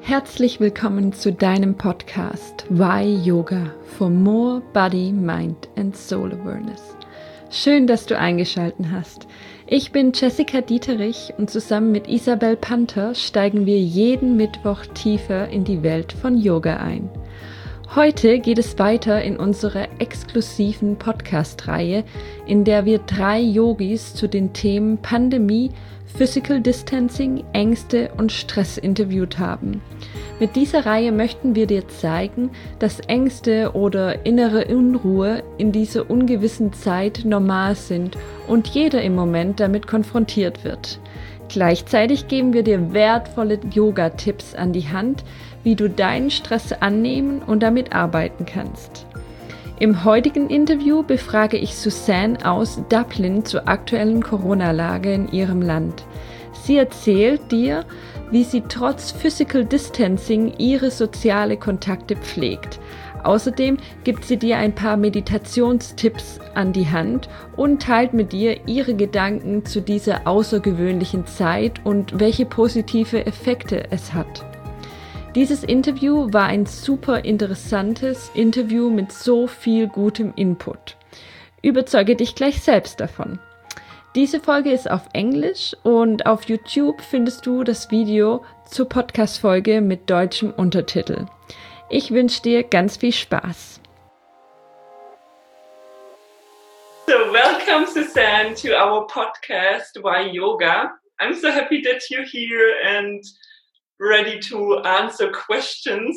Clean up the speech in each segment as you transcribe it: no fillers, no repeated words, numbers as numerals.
Herzlich willkommen zu deinem Podcast Why Yoga for More Body, Mind and Soul Awareness. Schön, dass du eingeschaltet hast. Ich bin Jessica Dieterich und zusammen mit Isabel Panther steigen wir jeden Mittwoch tiefer in die Welt von Yoga ein. Heute geht es weiter in unserer exklusiven Podcast-Reihe, in der wir 3 Yogis zu den Themen Pandemie, Physical Distancing, Ängste und Stress interviewt haben. Mit dieser Reihe möchten wir dir zeigen, dass Ängste oder innere Unruhe in dieser ungewissen Zeit normal sind und jeder im Moment damit konfrontiert wird. Gleichzeitig geben wir dir wertvolle Yoga-Tipps an die Hand, wie du deinen Stress annehmen und damit arbeiten kannst. Im heutigen Interview befrage ich Suzanne aus Dublin zur aktuellen Corona-Lage in ihrem Land. Sie erzählt dir, wie sie trotz Physical Distancing ihre soziale Kontakte pflegt. Außerdem gibt sie dir ein paar Meditationstipps an die Hand und teilt mit dir ihre Gedanken zu dieser außergewöhnlichen Zeit und welche positive Effekte es hat. Dieses Interview war ein super interessantes Interview mit so viel gutem Input. Überzeuge dich gleich selbst davon. Diese Folge ist auf Englisch und auf YouTube findest du das Video zur Podcast-Folge mit deutschem Untertitel. Ich wünsche dir ganz viel Spaß. So, welcome Suzanne to our podcast, Why Yoga. I'm so happy that you're here and ready to answer questions.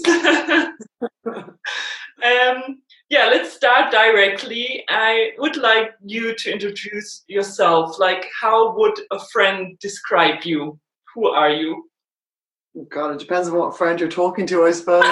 Let's start directly. I would like you to introduce yourself. Like, how would a friend describe you? Who are you? God, it depends on what friend you're talking to, I suppose.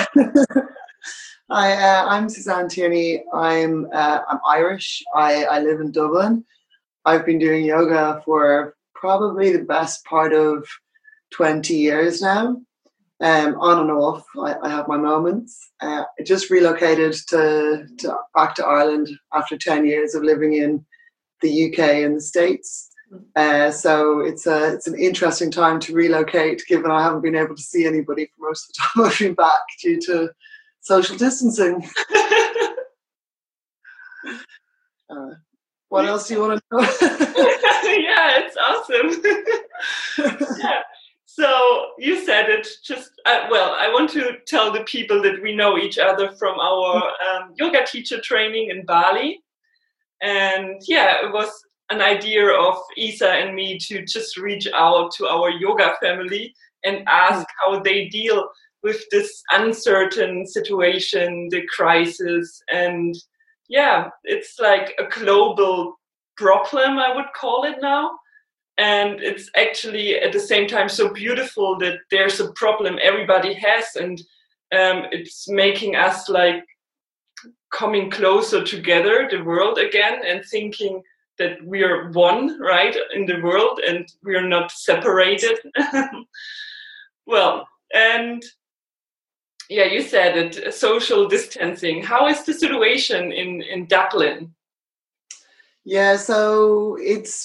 I'm Suzanne Tierney. I'm Irish. I live in Dublin. I've been doing yoga for probably the best part of 20 years now, on and off. I have my moments. I just relocated back to Ireland after 10 years of living in the UK and the States. So it's an interesting time to relocate, given I haven't been able to see anybody for most of the time I've been back due to social distancing. What else do you want to know? Yeah, it's awesome. Yeah. So you said it just, I want to tell the people that we know each other from our yoga teacher training in Bali. And yeah, it was an idea of Isa and me to just reach out to our yoga family and ask how they deal with this uncertain situation, the crisis. And yeah, it's like a global problem, I would call it now. And it's actually at the same time so beautiful that there's a problem everybody has, and it's making us like coming closer together, the world again, and thinking that we are one, right, in the world, and we are not separated. Well, and yeah, you said it, social distancing. How is the situation in Dublin? Yeah, so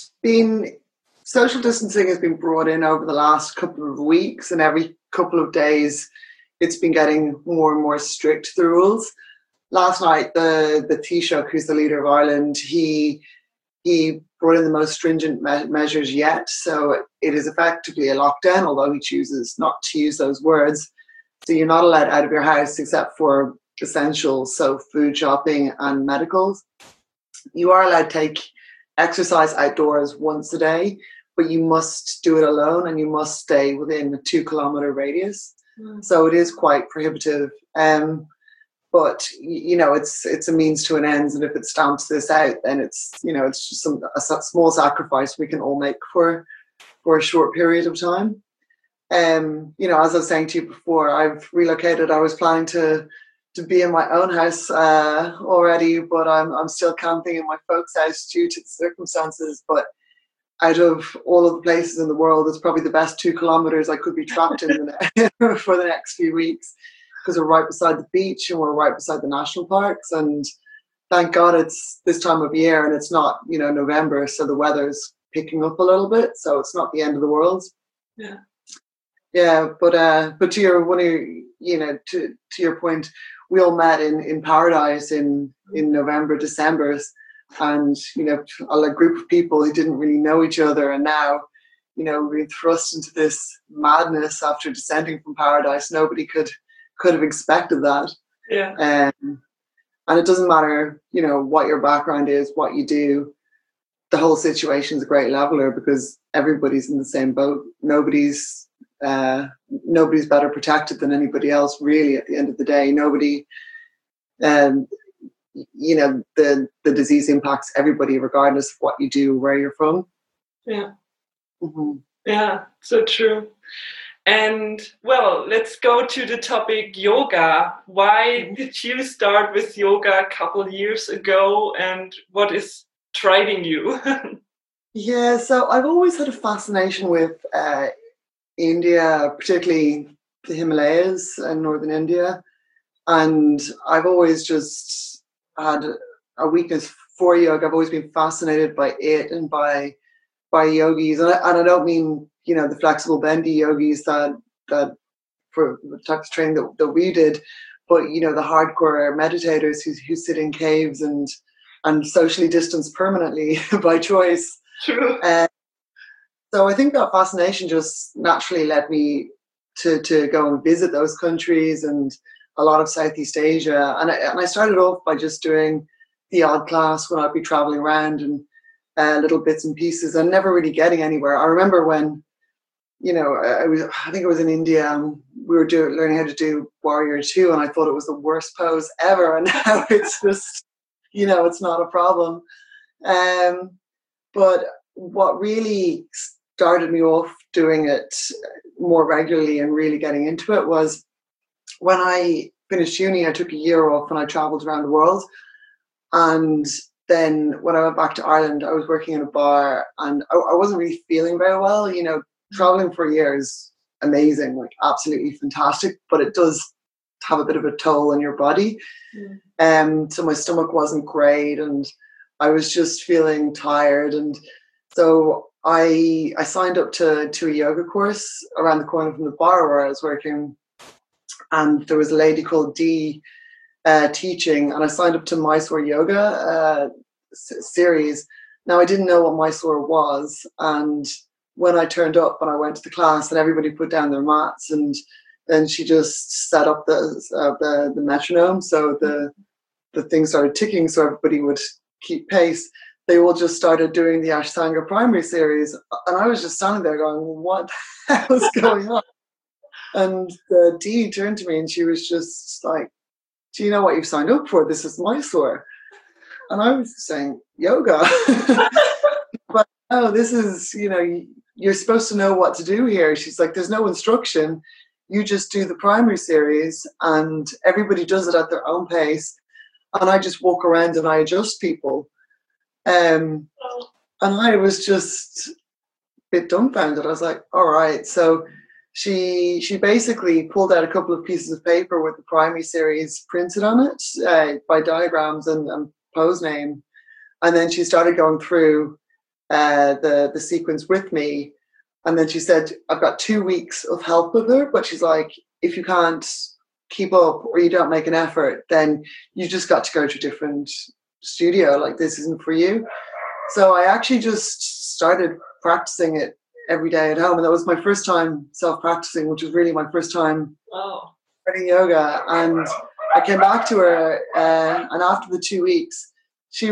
social distancing has been brought in over the last couple of weeks, and every couple of days it's been getting more and more strict, the rules. Last night, the Taoiseach, who's the leader of Ireland, he brought in the most stringent measures yet. So it is effectively a lockdown, although he chooses not to use those words. So you're not allowed out of your house except for essentials, so food, shopping and medicals. You are allowed to take exercise outdoors once a day, but you must do it alone and you must stay within a 2-kilometer radius. So it is quite prohibitive. But it's a means to an end, and if it stamps this out, then it's just a small sacrifice we can all make for a short period of time. As I was saying to you before, I've relocated. I was planning to be in my own house already, but I'm still camping in my folks' house due to the circumstances. But out of all of the places in the world, it's probably the best 2 kilometers I could be trapped in for the next few weeks, because we're right beside the beach and we're right beside the national parks. And thank God it's this time of year and it's not, November, so the weather's picking up a little bit. So it's not the end of the world. Yeah. Yeah, but to your one of your, to your point, we all met in Paradise in November, December, and a group of people who didn't really know each other, and now we're thrust into this madness after descending from Paradise. Nobody could have expected that. Yeah. And it doesn't matter, what your background is, what you do. The whole situation is a great leveler because everybody's in the same boat. Nobody's better protected than anybody else, really. At the end of the day, nobody, the disease impacts everybody, regardless of what you do, where you're from. Yeah, mm-hmm. Yeah, so true. And well, let's go to the topic yoga. Why did you start with yoga a couple of years ago, and what is driving you? Yeah, so I've always had a fascination with India, particularly the Himalayas and northern India. And I've always just had a weakness for yoga. I've always been fascinated by it and by yogis. And I don't mean, the flexible bendy yogis that for the types of training that we did, but, the hardcore meditators who sit in caves and socially distanced permanently by choice. True. So I think that fascination just naturally led me to go and visit those countries and a lot of Southeast Asia. And I started off by just doing the odd class when I'd be traveling around and little bits and pieces and never really getting anywhere. I remember when, I think it was in India, and we were learning how to do Warrior 2, and I thought it was the worst pose ever. And now it's just, it's not a problem. But what really started me off doing it more regularly and really getting into it was when I finished uni. I took a year off and I traveled around the world. And then when I went back to Ireland, I was working in a bar and I wasn't really feeling very well. Traveling for a year is amazing, like absolutely fantastic, but it does have a bit of a toll on your body. So my stomach wasn't great and I was just feeling tired. And so I signed up to a yoga course around the corner from the bar where I was working. And there was a lady called Dee teaching, and I signed up to Mysore Yoga series. Now, I didn't know what Mysore was. And when I turned up and I went to the class and everybody put down their mats, and then she just set up the metronome. So the thing started ticking so everybody would keep pace. They all just started doing the Ashtanga primary series. And I was just standing there going, what the hell is going on? And the Dee turned to me and she was just like, do you know what you've signed up for? This is Mysore. And I was saying, yoga. But no, this is, you're supposed to know what to do here. She's like, there's no instruction. You just do the primary series and everybody does it at their own pace. And I just walk around and I adjust people. And I was just a bit dumbfounded. I was like, all right. So she basically pulled out a couple of pieces of paper with the primary series printed on it by diagrams and pose name. And then she started going through the sequence with me. And then she said, I've got 2 weeks of help with her. But she's like, if you can't keep up or you don't make an effort, then you just got to go to a different studio. Like, this isn't for you. So I actually just started practicing it every day at home. And that was my first time self-practicing, which was really my first time starting yoga. And I came back to her and after the 2 weeks, she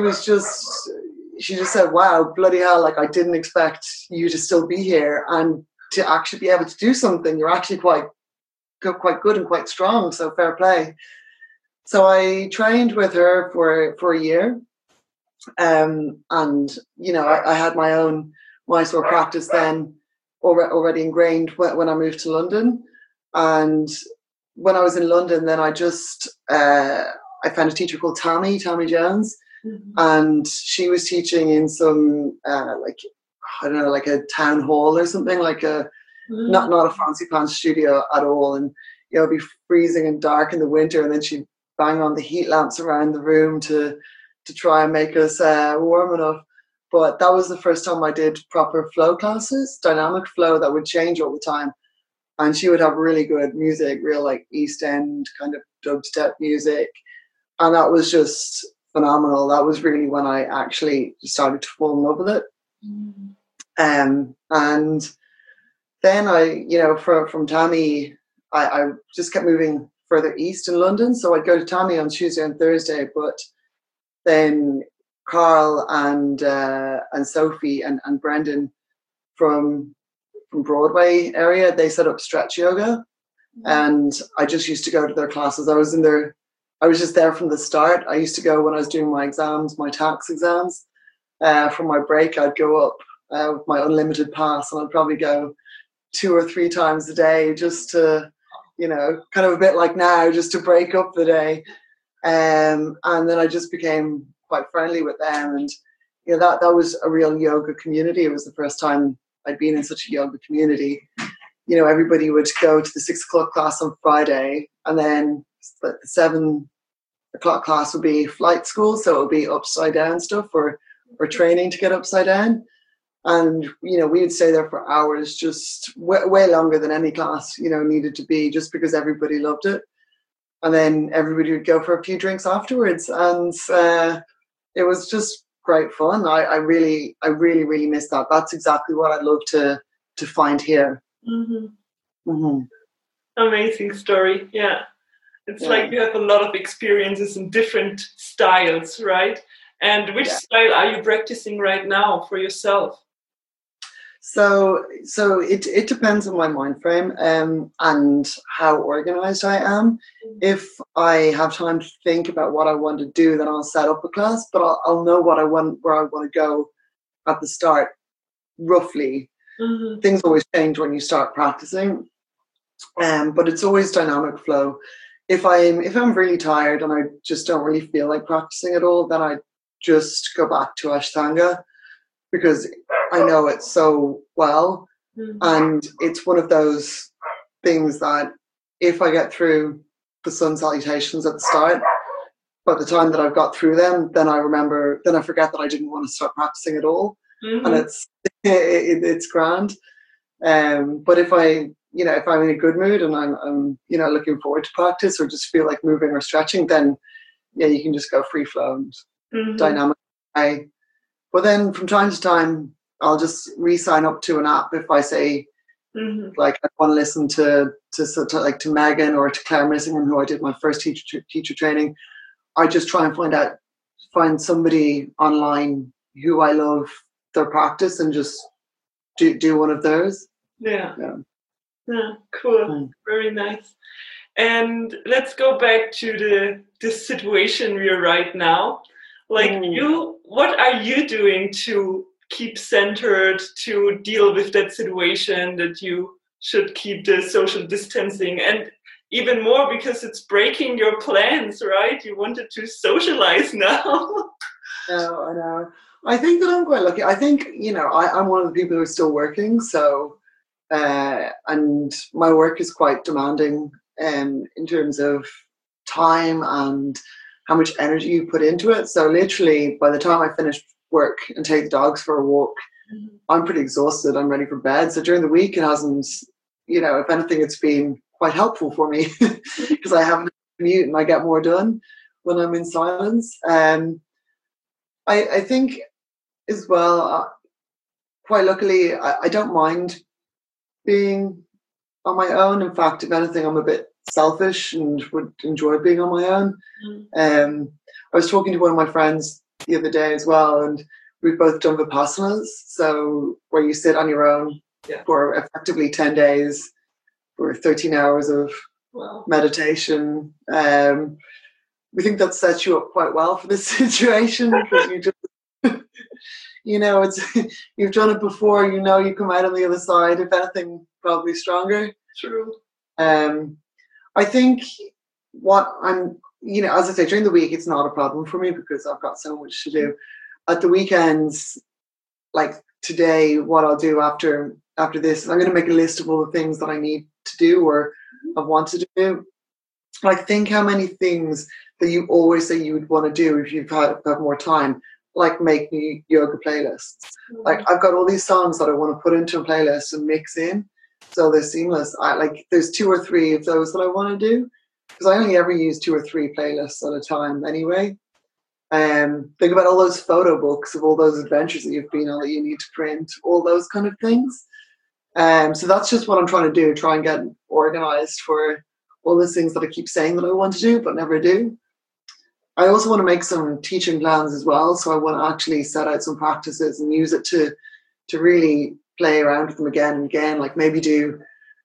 just said, wow, bloody hell, like I didn't expect you to still be here and to actually be able to do something. You're actually quite good and quite strong, so fair play. So I trained with her for a year. And, I had my own Mysore practice then already ingrained when I moved to London. And when I was in London, then I just, I found a teacher called Tammy Jones. Mm-hmm. And she was teaching in some, like a town hall or something, like not a fancy pants studio at all. And, it'd be freezing and dark in the winter. And then she'd bang on the heat lamps around the room to try and make us warm enough. But that was the first time I did proper flow classes, dynamic flow that would change all the time. and she would have really good music, real like East End kind of dubstep music, and that was just phenomenal. That was really when I actually started to fall in love with it. And then from Tammy, I just kept moving further east in London. So I'd go to Tammy on Tuesday and Thursday, but then Carl and Sophie and Brendan from Broadway area, they set up Stretch Yoga, and I just used to go to their classes. I was just there from the start. I used to go when I was doing my exams, my tax exams. From my break, I'd go up with my unlimited pass, and I'd probably go 2 or 3 times a day just to, kind of a bit like now, just to break up the day. And then I just became quite friendly with them, and that was a real yoga community. It was the first time I'd been in such a yoga community. Everybody would go to the 6 o'clock class on Friday, and then the 7 o'clock class would be flight school, so it would be upside down stuff or training to get upside down. And we would stay there for hours, just way longer than any class needed to be, just because everybody loved it. And then everybody would go for a few drinks afterwards, and it was just great fun. I really miss that. That's exactly what I'd love to find here. Amazing story. Yeah, it's like you have a lot of experiences in different styles, right? And which style are you practicing right now for yourself? So it depends on my mind frame and how organized I am. If I have time to think about what I want to do, then I'll set up a class, but I'll know where I want to go at the start, roughly. Things always change when you start practicing, but it's always dynamic flow. If I'm really tired and I just don't really feel like practicing at all, then I just go back to Ashtanga, because I know it so well. And it's one of those things that if I get through the sun salutations at the start, by the time that I've got through them, then I forget that I didn't want to start practicing at all. And it's grand. But if I'm in a good mood and I'm looking forward to practice, or just feel like moving or stretching, then you can just go free flow and dynamic. But then from time to time, I'll just re-sign up to an app if I say, like, I want to listen to Megan or to Claire Missingham, who I did my first teacher training. I just try and find somebody online who I love their practice and just do one of those. Yeah, cool. Very nice. And let's go back to this situation we're right now. Like what are you doing to keep centered, to deal with that situation that you should keep the social distancing, and even more because it's breaking your plans, right? You wanted to socialize now. No, I know. I think that I'm quite lucky. I think, I'm one of the people who are still working, so and my work is quite demanding in terms of time and how much energy you put into it. So literally by the time I finish work and take the dogs for a walk, I'm pretty exhausted. I'm ready for bed. So during the week, it hasn't, if anything, it's been quite helpful for me because I haven't commute and I get more done when I'm in silence. I think as well, quite luckily, I don't mind being on my own. In fact, if anything, I'm a bit selfish and would enjoy being on my own. I was talking to one of my friends the other day as well, and we've both done Vipassanas, so where you sit on your own for effectively 10 days for 13 hours of meditation. We think that sets you up quite well for this situation because you just you've done it before, you come out on the other side, if anything, probably stronger. True. I think what I'm, as I say, during the week, it's not a problem for me because I've got so much to do. At the weekends, like today, what I'll do after this is I'm going to make a list of all the things that I need to do or I want to do. Like, think how many things that you always say you would want to do if you've have more time, like make new yoga playlists. Like, I've got all these songs that I want to put into a playlist and mix in. so they're seamless. There's 2 or 3 of those that I want to do, because I only ever use 2 or 3 playlists at a time anyway. Think about all those photo books of all those adventures that you've been on that you need to print, all those kind of things. So that's just what I'm trying to do, try and get organized for all those things that I keep saying that I want to do but never do. I also want to make some teaching plans as well. So I want to actually set out some practices and use it to really play around with them again and again. Like maybe do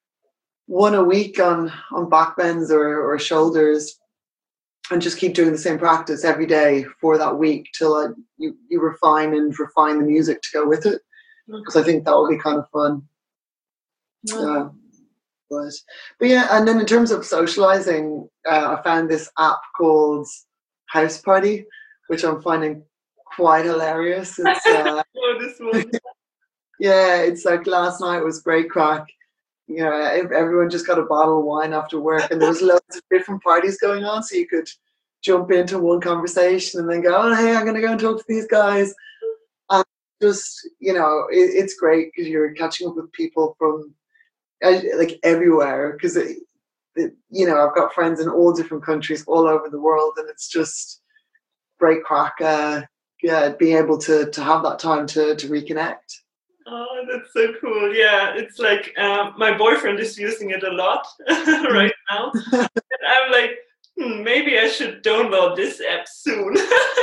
1 a week on back bends or shoulders, and just keep doing the same practice every day for that week till you refine the music to go with it. Because I think that will be kind of fun. Yeah. But yeah, and then in terms of socializing, I found this app called House Party, which I'm finding quite hilarious. It's this one. yeah, it's like last night was great crack. You know, everyone just got a bottle of wine after work, and there was loads of different parties going on, so you could jump into one conversation and then go, oh, hey, I'm going to go and talk to these guys. And just, you know, it's great because you're catching up with people from like everywhere, because you know, I've got friends in all different countries all over the world, and it's just great crack. Yeah, being able to have that time to reconnect. Oh, that's so cool. Yeah, it's like my boyfriend is using it a lot right now. And I'm like, maybe I should download this app soon.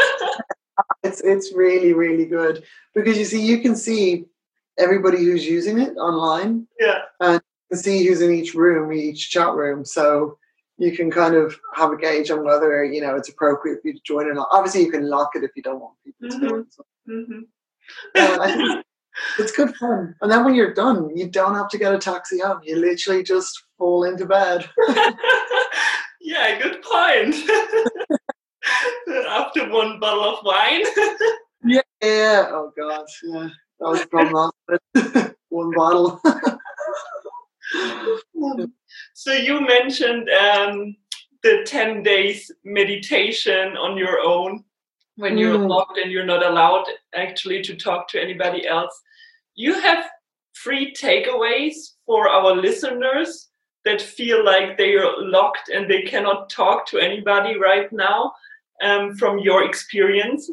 It's really, really good, because you can see everybody who's using it online. Yeah. And you can see who's in each room, each chat room. So you can kind of have a gauge on whether, you know, it's appropriate for you to join or not. Obviously, you can lock it if you don't want people to join. So. I think it's good fun. And then when you're done, you don't have to get a taxi home. You literally just fall into bed. Yeah, good point. After 1 bottle of wine. Yeah. Oh, God. Yeah. That was the problem. 1 bottle. So you mentioned the 10 days meditation on your own when you're locked and you're not allowed actually to talk to anybody else. You have 3 takeaways for our listeners that feel like they are locked and they cannot talk to anybody right now, from your experience?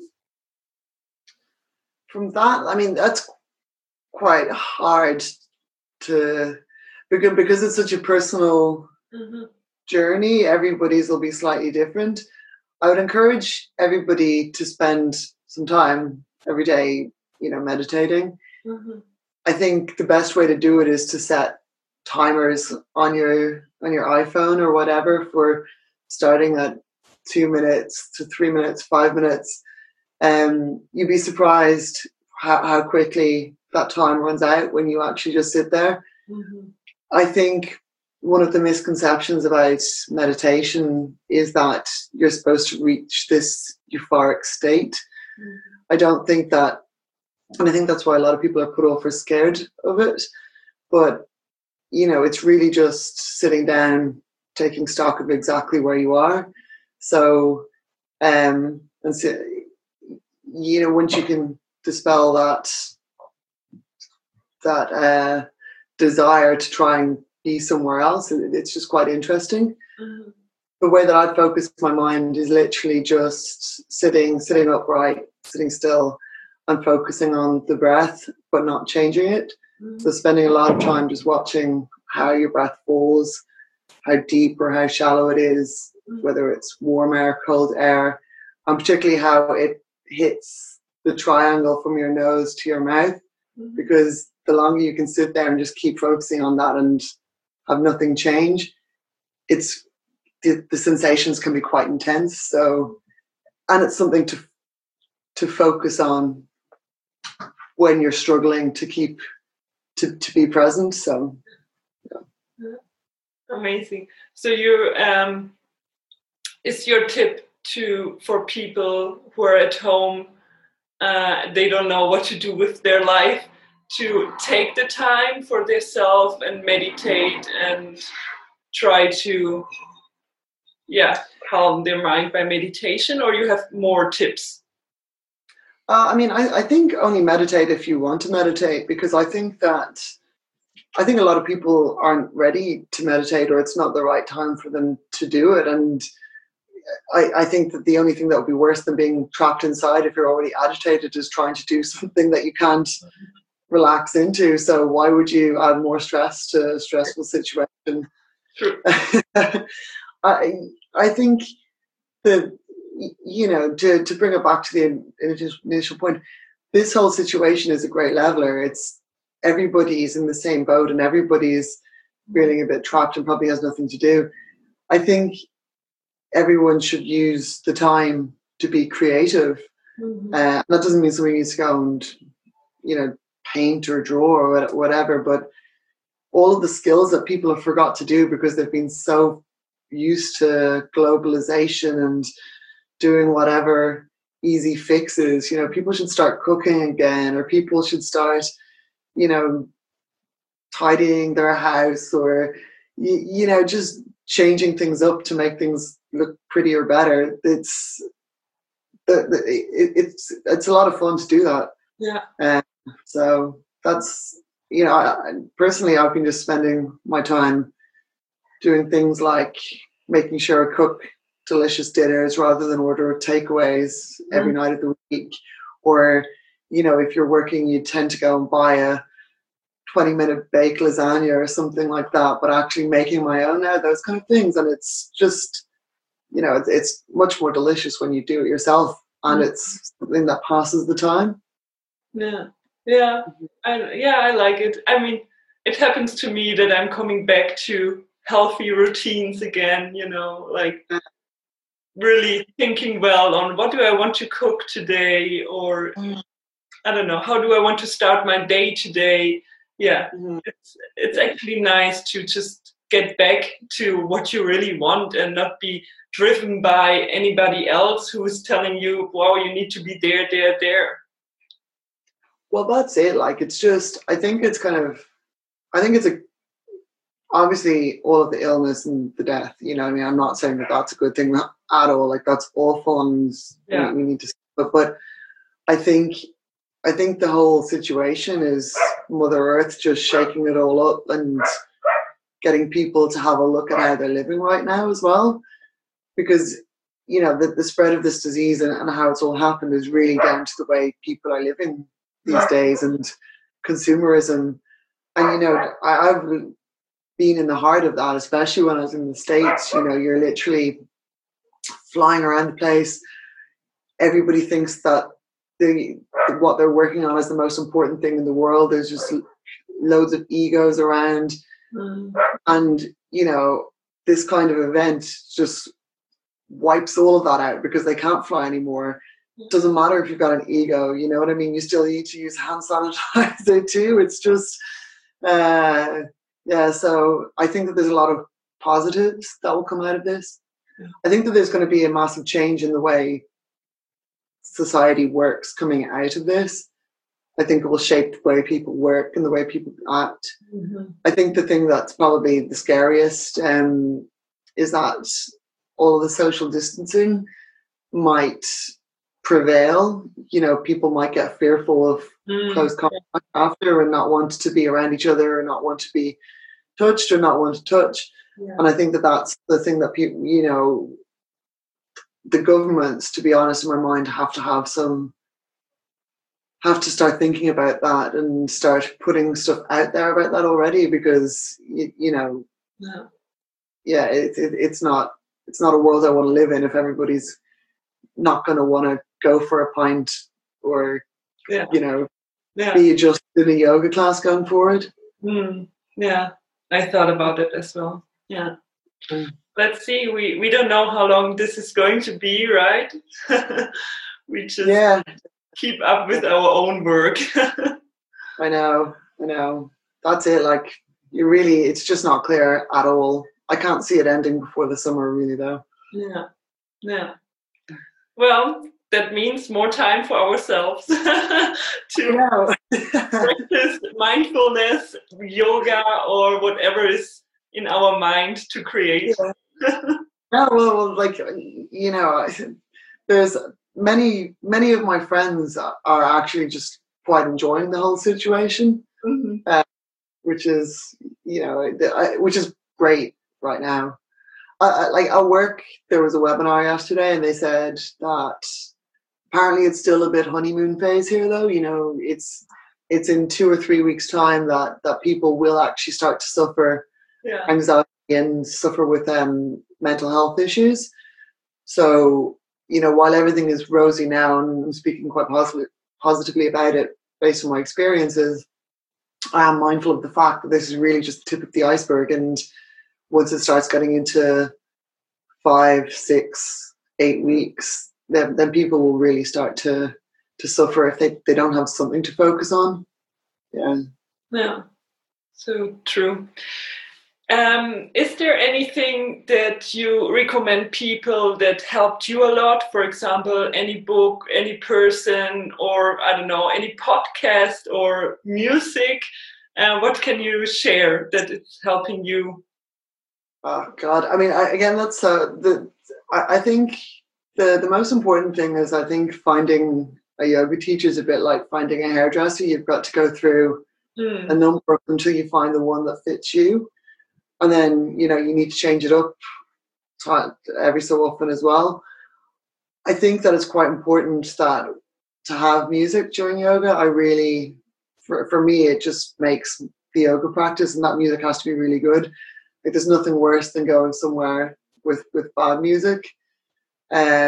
From that, I mean, that's quite hard to, because it's such a personal journey. Everybody's will be slightly different. I would encourage everybody to spend some time every day, you know, meditating. I think the best way to do it is to set timers on your iPhone or whatever for starting at 2 minutes to 3 minutes, 5 minutes. You'd be surprised how quickly that time runs out when you actually just sit there. I think one of the misconceptions about meditation is that you're supposed to reach this euphoric state. I don't think that, and I think that's why a lot of people are put off or scared of it. But, you know, it's really just sitting down, taking stock of exactly where you are. So, and so, you know, once you can dispel that desire to try and be somewhere else, it's just quite interesting. The way that I focus my mind is literally just sitting upright, sitting still, and focusing on the breath, but not changing it. So spending a lot of time just watching how your breath falls, how deep or how shallow it is, whether it's warm air, cold air, and particularly how it hits the triangle from your nose to your mouth. Because the longer you can sit there and just keep focusing on that and have nothing change, it's the sensations can be quite intense. So, and it's something to focus on when you're struggling to keep to be present. So, yeah. Amazing. So you is your tip for people who are at home, they don't know what to do with their life, to take the time for themselves and meditate and try to calm their mind by meditation, or you have more tips? I mean, I think only meditate if you want to meditate, because I think that I think a lot of people aren't ready to meditate, or it's not the right time for them to do it. And I think that the only thing that would be worse than being trapped inside if you're already agitated is trying to do something that you can't relax into. So why would you add more stress to a stressful situation? True. I think that, you know, to bring it back to the initial point, this whole situation is a great leveler. It's everybody's in the same boat and everybody's feeling a bit trapped and probably has nothing to do. I think everyone should use the time to be creative. That doesn't mean somebody needs to go and, you know, paint or draw or whatever, but all of the skills that people have forgot to do because they've been so used to globalization and doing whatever easy fixes. You know, people should start cooking again, or people should start, you know, tidying their house, or, you know, just changing things up to make things look prettier, better. It's a lot of fun to do that. Yeah. So that's, you know, personally, I've been just spending my time doing things like making sure I cook delicious dinners rather than order takeaways every night of the week. Or, you know, if you're working, you tend to go and buy a 20-minute baked lasagna or something like that, but actually making my own now, those kind of things. And it's just, you know, it's much more delicious when you do it yourself, and it's something that passes the time. Yeah, I like it. I mean, it happens to me that I'm coming back to healthy routines again, you know, like really thinking well on what do I want to cook today, or I don't know, how do I want to start my day today? Yeah, it's actually nice to just get back to what you really want and not be driven by anybody else who is telling you, wow, you need to be there, there, there. Well, that's it. Like, it's just, I think it's obviously all of the illness and the death, you know, I mean, I'm not saying that that's a good thing at all. Like, that's awful, and we need to, but I think the whole situation is Mother Earth just shaking it all up and getting people to have a look at how they're living right now as well. Because, you know, the spread of this disease and how it's all happened is really down to the way people are living these days, and consumerism. And, you know, I've been in the heart of that, especially when I was in the States. You know, you're literally flying around the place. Everybody thinks that what they're working on is the most important thing in the world. There's just loads of egos around. And, you know, this kind of event just wipes all of that out because they can't fly anymore. It doesn't matter if you've got an ego, you know what I mean? You still need to use hand sanitizer too. It's just, so I think that there's a lot of positives that will come out of this. I think that there's going to be a massive change in the way society works coming out of this. I think it will shape the way people work and the way people act. I think the thing that's probably the scariest is that all of the social distancing might prevail. You know, people might get fearful of close contact after and not want to be around each other, or not want to be touched, or not want to touch. And I think that that's the thing that people, you know, the governments, to be honest, in my mind, have to start thinking about that and start putting stuff out there about that already, because you know, it's not a world I want to live in if everybody's not going to want to go for a pint or you know, be adjusted in a yoga class going forward. Yeah, I thought about it as well. Yeah. Let's see, we don't know how long this is going to be, right? We just keep up with our own work. I know. That's it. Like, it's just not clear at all. I can't see it ending before the summer, really, though. Yeah. Well, that means more time for ourselves to practice mindfulness, yoga, or whatever is in our mind to create. Well, like, you know, there's many of my friends are actually just quite enjoying the whole situation. which is, which is great right now. Like at work, there was a webinar yesterday, and they said that apparently it's still a bit honeymoon phase here, though. It's in 2 or 3 weeks' time that people will actually start to suffer anxiety and suffer with mental health issues. So, while everything is rosy now, and I'm speaking quite positively about it based on my experiences, I am mindful of the fact that this is really just the tip of the iceberg. And once it starts getting into 5, 6, 8 weeks, then people will really start to suffer if they don't have something to focus on. Yeah, so true. Is there anything that you recommend people that helped you a lot? For example, any book, any person, or I don't know, any podcast or music? What can you share that is helping you? Oh God! I mean, that's I think the most important thing is, I think, finding a yoga teacher is a bit like finding a hairdresser. You've got to go through a number of them until you find the one that fits you. And then, you need to change it up every so often as well. I think that it's quite important that to have music during yoga. For me, it just makes the yoga practice, and that music has to be really good. Like, there's nothing worse than going somewhere with bad music. I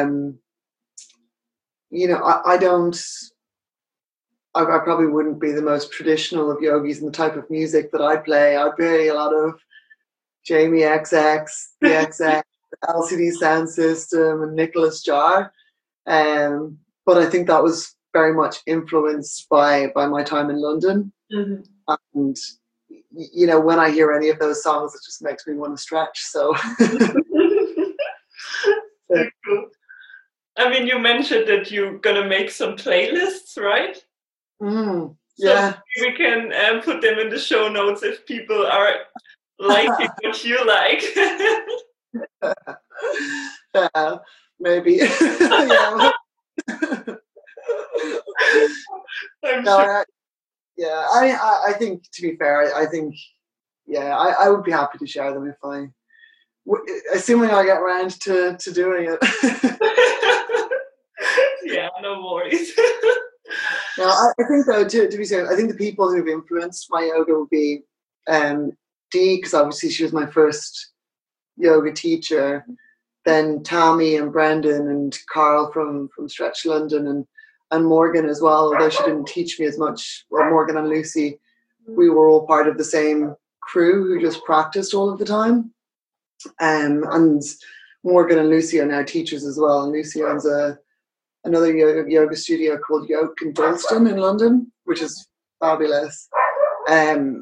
probably wouldn't be the most traditional of yogis in the type of music that I play. I play a lot of Jamie XX, the XX, LCD Sound System, and Nicholas Jar. But I think that was very much influenced by my time in London. Mm-hmm. And, when I hear any of those songs, it just makes me want to stretch. So. Very cool. I mean, you mentioned that you're going to make some playlists, right? Yeah. So we can put them in the show notes if people are liking what you like. Yeah, maybe. Yeah. I'm sure. I think, to be fair, I think, I would be happy to share them assuming I get around to doing it. Yeah, no worries. No, I think, though, to be serious, I think the people who've influenced my yoga would be Dee, because obviously she was my first yoga teacher, then Tammy and Brendan and Carl from Stretch London, and Morgan as well, although she didn't teach me as much. Well, Morgan and Lucy, we were all part of the same crew who just practiced all of the time. And Morgan and Lucy are now teachers as well, and Lucy owns another yoga studio called Yoke in Dalston in London, which is fabulous. So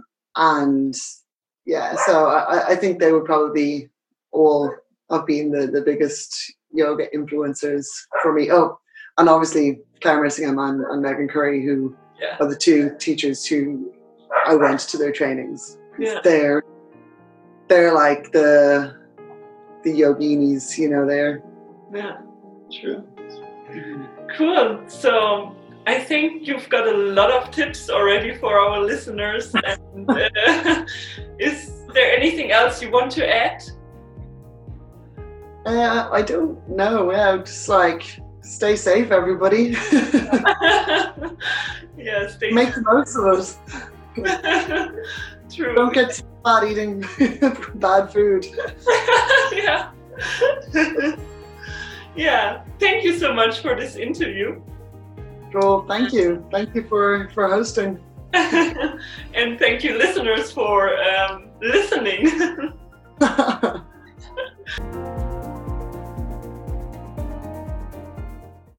I think they would probably all have been the biggest yoga influencers for me. Oh, and obviously Claire Messingham and Megan Curry, who are the two teachers who I went to their trainings. Yeah. They're like the yoginis, there. Yeah, true. Cool. So I think you've got a lot of tips already for our listeners. And is there anything else you want to add? I don't know. Just stay safe, everybody. Yeah, make the most of it. True. Don't get too bad eating bad food. Yeah. Yeah. Thank you so much for this interview. Cool. Thank you. Thank you for hosting. And thank you, listeners, for listening.